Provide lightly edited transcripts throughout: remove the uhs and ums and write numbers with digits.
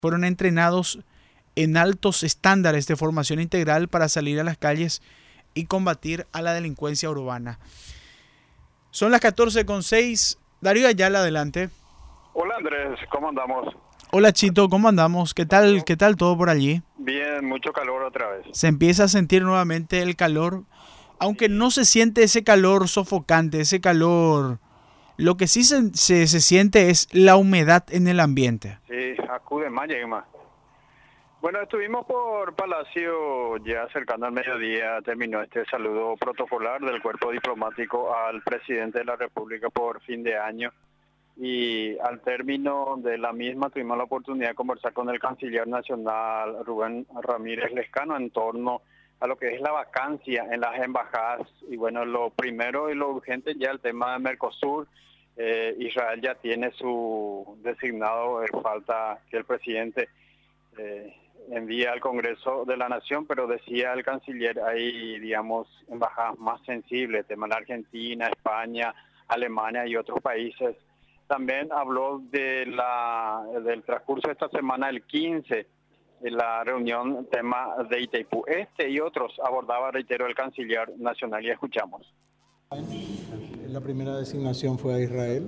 fueron entrenados en altos estándares de formación integral para salir a las calles y combatir a la delincuencia urbana. Son las 14:06. Darío Ayala, adelante. Hola Andrés, ¿cómo andamos? Hola Chito, ¿cómo andamos? ¿Qué tal todo por allí? Bien, mucho calor otra vez. Se empieza a sentir nuevamente el calor, aunque no se siente ese calor sofocante, ese calor. Lo que sí se siente es la humedad en el ambiente. Sí, acude más, llegue más. Bueno, estuvimos por Palacio ya cercano al mediodía, terminó este saludo protocolar del cuerpo diplomático al presidente de la República por fin de año. Y al término de la misma tuvimos la oportunidad de conversar con el canciller nacional Rubén Ramírez Lescano en torno a lo que es la vacancia en las embajadas. Y bueno, lo primero y lo urgente ya el tema de Mercosur. Israel ya tiene su designado, falta que el presidente envíe al Congreso de la Nación, pero decía el canciller, hay, digamos, embajadas más sensibles, tema de Argentina, España, Alemania y otros países. También habló del transcurso de esta semana, el 15, de la reunión, tema de Itaipú. Y otros abordaba, reitero, el canciller nacional, y escuchamos. La primera designación fue a Israel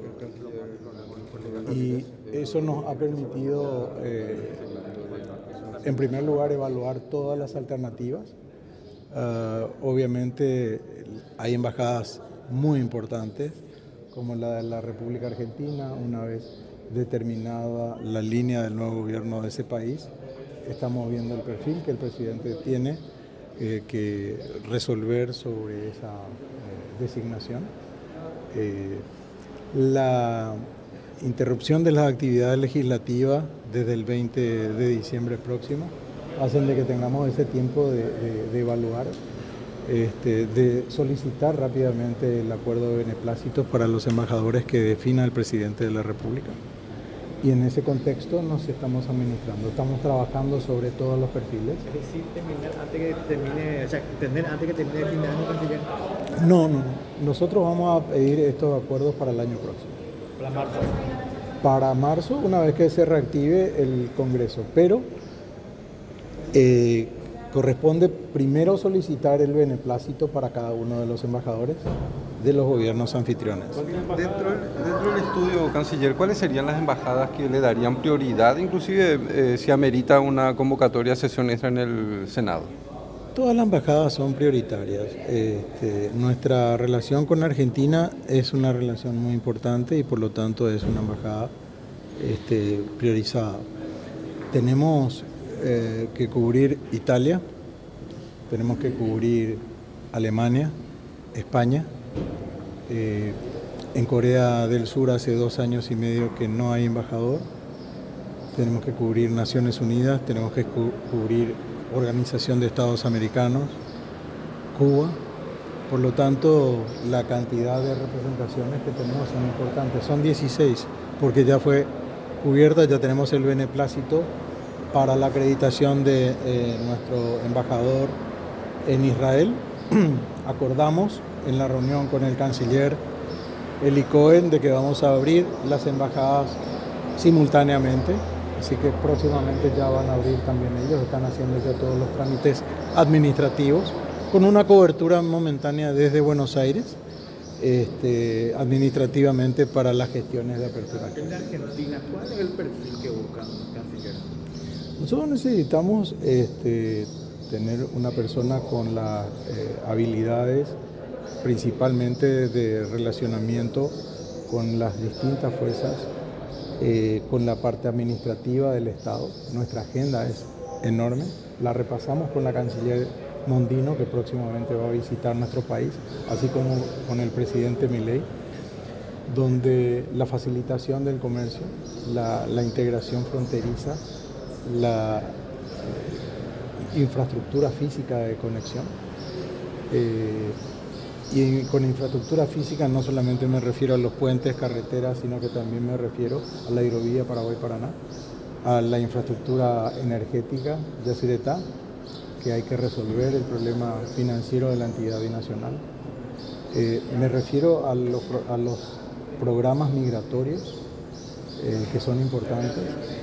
y eso nos ha permitido, en primer lugar, evaluar todas las alternativas. Obviamente hay embajadas muy importantes, como la de la República Argentina. Una vez determinada la línea del nuevo gobierno de ese país, estamos viendo el perfil que el presidente tiene que resolver sobre esa designación. La interrupción de las actividades legislativas desde el 20 de diciembre próximo hacen de que tengamos ese tiempo de evaluar, de solicitar rápidamente el acuerdo de beneplácitos para los embajadores que defina el presidente de la República. Y en ese contexto nos estamos administrando, estamos trabajando sobre todos los perfiles. ¿Es decir, terminar antes que termine, o sea, tener antes que termine el fin de año, canciller? No. Nosotros vamos a pedir estos acuerdos para el año próximo. ¿Para marzo? Para marzo, una vez que se reactive el Congreso. Pero corresponde primero solicitar el beneplácito para cada uno de los embajadores de los gobiernos anfitriones. Dentro del estudio, canciller, ¿cuáles serían las embajadas que le darían prioridad, inclusive si amerita una convocatoria a sesión extra en el Senado? Todas las embajadas son prioritarias. Nuestra relación con Argentina es una relación muy importante y por lo tanto es una embajada priorizada. Tenemos que cubrir Italia, tenemos que cubrir Alemania, España. En Corea del Sur hace 2 años y medio que no hay embajador. Tenemos que cubrir Naciones Unidas, tenemos que cubrir Organización de Estados Americanos, Cuba. Por lo tanto, la cantidad de representaciones que tenemos son importantes. Son 16, porque ya fue cubierta, ya tenemos el beneplácito para la acreditación de nuestro embajador en Israel. Acordamos en la reunión con el canciller Eli Cohen de que vamos a abrir las embajadas simultáneamente, así que próximamente ya van a abrir también ellos, están haciendo ya todos los trámites administrativos con una cobertura momentánea desde Buenos Aires, administrativamente para las gestiones de apertura. En la Argentina, ¿cuál es el perfil que buscan, canciller? Nosotros necesitamos tener una persona con las habilidades principalmente de relacionamiento con las distintas fuerzas, con la parte administrativa del Estado. Nuestra agenda es enorme, la repasamos con la canciller Mondino, que próximamente va a visitar nuestro país, así como con el presidente Milei, donde la facilitación del comercio, la integración fronteriza, la infraestructura física de conexión. Y con infraestructura física no solamente me refiero a los puentes, carreteras, sino que también me refiero a la hidrovía Paraguay-Paraná, a la infraestructura energética Yacyretá, que hay que resolver el problema financiero de la entidad binacional. Me refiero a los programas migratorios que son importantes.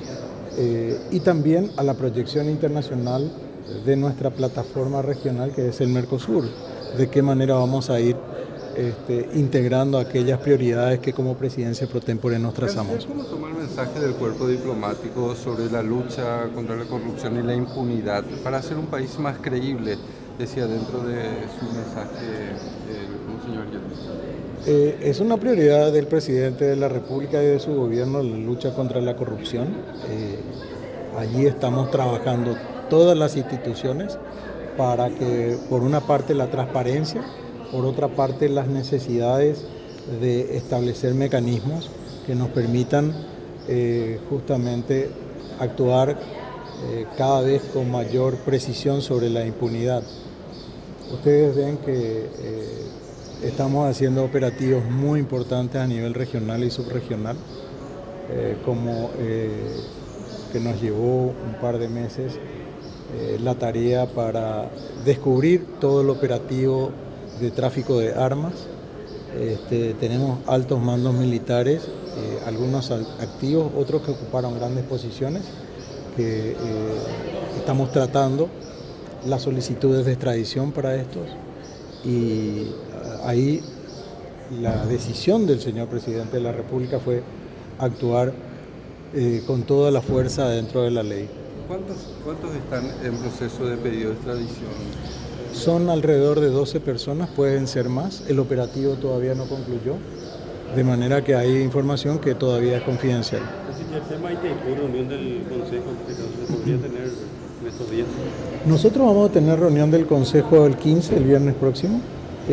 y también a la proyección internacional de nuestra plataforma regional que es el Mercosur, de qué manera vamos a ir integrando aquellas prioridades que como presidencia pro tempore nos trazamos. ¿Cómo toma el mensaje del cuerpo diplomático sobre la lucha contra la corrupción y la impunidad para hacer un país más creíble? Decía dentro de su mensaje el monseñor Yepes. Es una prioridad del presidente de la República y de su gobierno la lucha contra la corrupción. Allí estamos trabajando todas las instituciones para que, por una parte, la transparencia, por otra parte, las necesidades de establecer mecanismos que nos permitan justamente actuar cada vez con mayor precisión sobre la impunidad. Ustedes ven que estamos haciendo operativos muy importantes a nivel regional y subregional, como que nos llevó un par de meses la tarea para descubrir todo el operativo de tráfico de armas. Tenemos altos mandos militares, algunos activos, otros que ocuparon grandes posiciones, que estamos tratando las solicitudes de extradición para estos, y ahí la decisión del señor presidente de la República fue actuar con toda la fuerza dentro de la ley. ¿Cuántos están en proceso de pedido de extradición? Son alrededor de 12 personas, pueden ser más. El operativo todavía no concluyó, de manera que hay información que todavía es confidencial. El tema Itaipú, reunión del Consejo, ¿se podría tener en estos días? Nosotros vamos a tener reunión del Consejo el 15, el viernes próximo.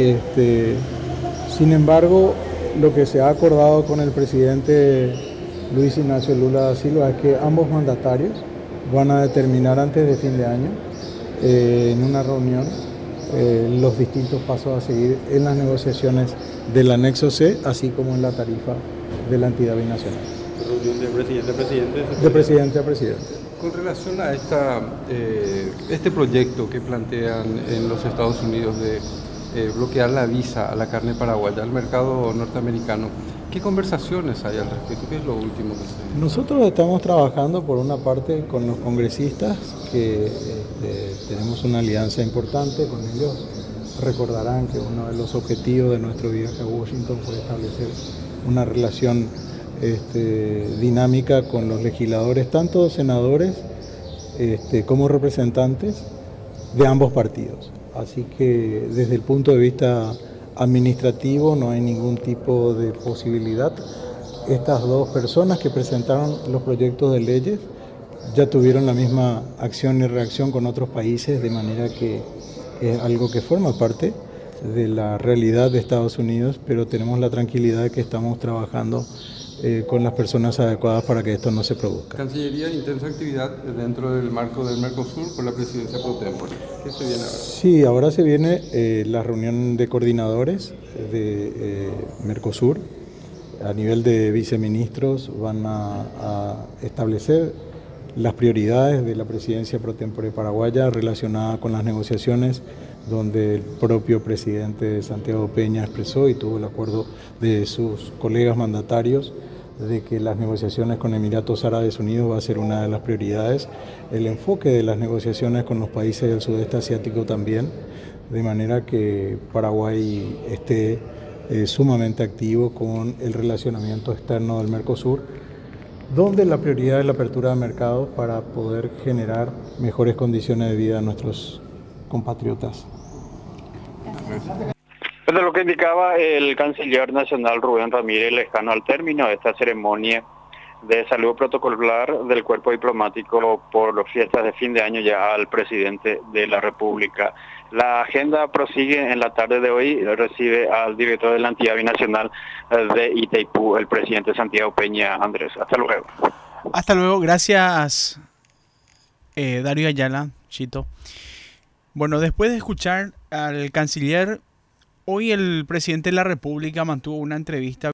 Sin embargo, lo que se ha acordado con el presidente Luis Ignacio Lula da Silva es que ambos mandatarios van a determinar antes de fin de año, en una reunión, los distintos pasos a seguir en las negociaciones del anexo C, así como en la tarifa de la entidad binacional. ¿Reunión de presidente a presidente? De presidente a presidente. Con relación a este proyecto que plantean en los Estados Unidos de bloquear la visa a la carne paraguaya, al mercado norteamericano, ¿qué conversaciones hay al respecto? ¿Qué es lo último que se... Nosotros estamos trabajando por una parte con los congresistas, que tenemos una alianza importante con ellos. Recordarán que uno de los objetivos de nuestro viaje a Washington fue establecer una relación dinámica con los legisladores, tanto senadores como representantes de ambos partidos. Así que desde el punto de vista administrativo no hay ningún tipo de posibilidad. Estas dos personas que presentaron los proyectos de leyes ya tuvieron la misma acción y reacción con otros países, de manera que es algo que forma parte de la realidad de Estados Unidos, pero tenemos la tranquilidad de que estamos trabajando con las personas adecuadas para que esto no se produzca. Cancillería, intensa actividad dentro del marco del Mercosur por la presidencia pro tempore. ¿Qué se viene ahora? Sí, ahora se viene la reunión de coordinadores de Mercosur. A nivel de viceministros van a establecer las prioridades de la presidencia pro tempore paraguaya relacionada con las negociaciones, donde el propio presidente Santiago Peña expresó y tuvo el acuerdo de sus colegas mandatarios de que las negociaciones con Emiratos Árabes Unidos va a ser una de las prioridades, el enfoque de las negociaciones con los países del sudeste asiático también, de manera que Paraguay esté sumamente activo con el relacionamiento externo del Mercosur, donde la prioridad es la apertura de mercados para poder generar mejores condiciones de vida a nuestros compatriotas. Pero lo que indicaba el canciller nacional Rubén Ramírez, lejano al término de esta ceremonia de saludo protocolar del cuerpo diplomático por las fiestas de fin de año ya al presidente de la República. La agenda prosigue en la tarde de hoy, recibe al director de la entidad binacional de Itaipú, el presidente Santiago Peña. Andrés, hasta luego. Hasta luego, gracias Darío Ayala, Chito. Bueno, después de escuchar al canciller, hoy el presidente de la República mantuvo una entrevista